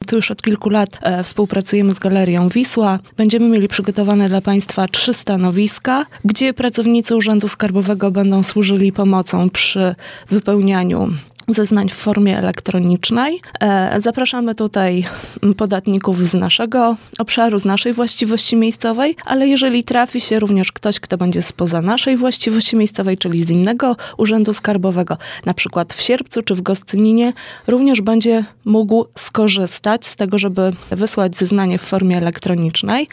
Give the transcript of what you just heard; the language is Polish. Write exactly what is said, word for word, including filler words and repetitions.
Tu już od kilku lat e, współpracujemy z Galerią Wisła. Będziemy mieli przygotowane dla Państwa trzy stanowiska, gdzie pracownicy Urzędu Skarbowego będą służyli pomocą przy wypełnianiu zeznań w formie elektronicznej. Zapraszamy tutaj podatników z naszego obszaru, z naszej właściwości miejscowej, ale jeżeli trafi się również ktoś, kto będzie spoza naszej właściwości miejscowej, czyli z innego urzędu skarbowego, na przykład w Sierpcu czy w Gostyninie, również będzie mógł skorzystać z tego, żeby wysłać zeznanie w formie elektronicznej.